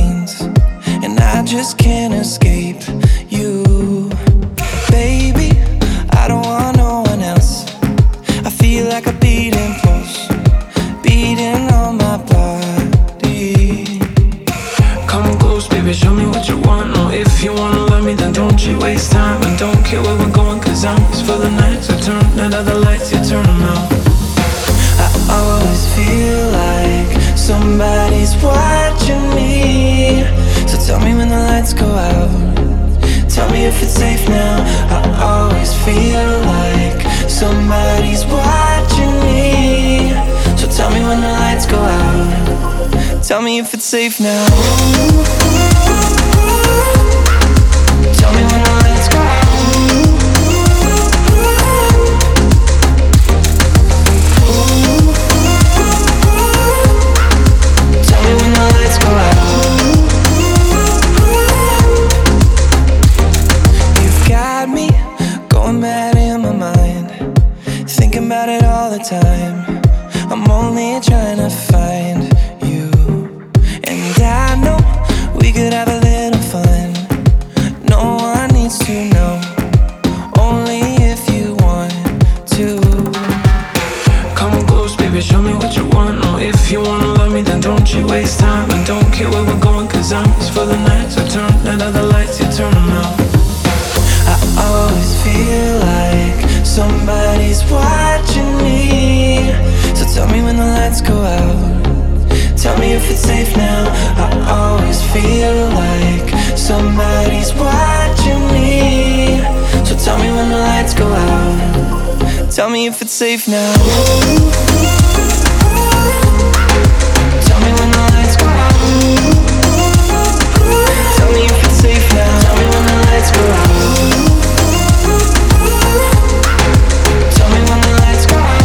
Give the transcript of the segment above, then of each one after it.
veins, and I just can't escape you. Baby, I don't want no one else. I feel like a beating pulse, beating on my body. Come close, baby, show me what you want. No, if you wanna love me, then don't you waste time. And don't care where we're going, cause I'm just for the night. So turn that other lights, you turn them out. I always feel like somebody's watching me. So tell me when the lights go out, tell me if it's safe now. I always feel like somebody's watching me. So tell me when the lights go out, tell me if it's safe now. Tell me when the lights go out. Tell me when the lights go out. You've got me going mad in my mind, thinking about it all the time. I'm only trying to find you, and I know we could have a little fun. No one needs to know, only if you want to. Come close, baby, show me what you want. No, if you wanna love me, then don't you waste time. And don't care where we're going, cause I'm just for the night. So turn that other lights, you turn them out. I always feel like somebody's watching me. So tell me when the lights go out, tell me if it's safe now. I always feel like somebody's watching me. So tell me when the lights go out, tell me if it's safe now. Tell me when the lights go out, tell me if it's safe now. Tell me when the lights go out, tell me when the lights go out.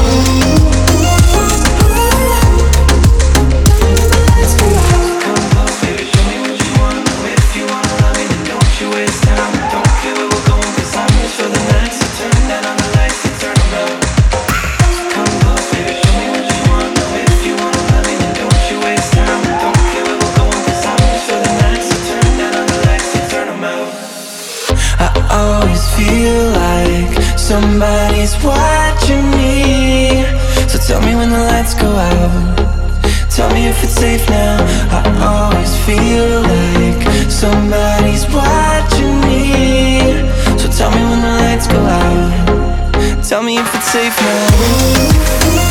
Come close, baby, show me what you want. If you wanna love me, then don't you waste time. Don't care where we're going, cause I'm here for the night. So turn that on the lights and turn them out. Come close, baby, show me what you want. If you wanna love me, then don't you waste time. Don't care where we're going, cause I'm here for the night. So turn that on the lights and turn them out. I always feel like somebody's watching me. So tell me when the lights go out, tell me if it's safe now. I always feel like somebody's watching me. So tell me when the lights go out, tell me if it's safe now.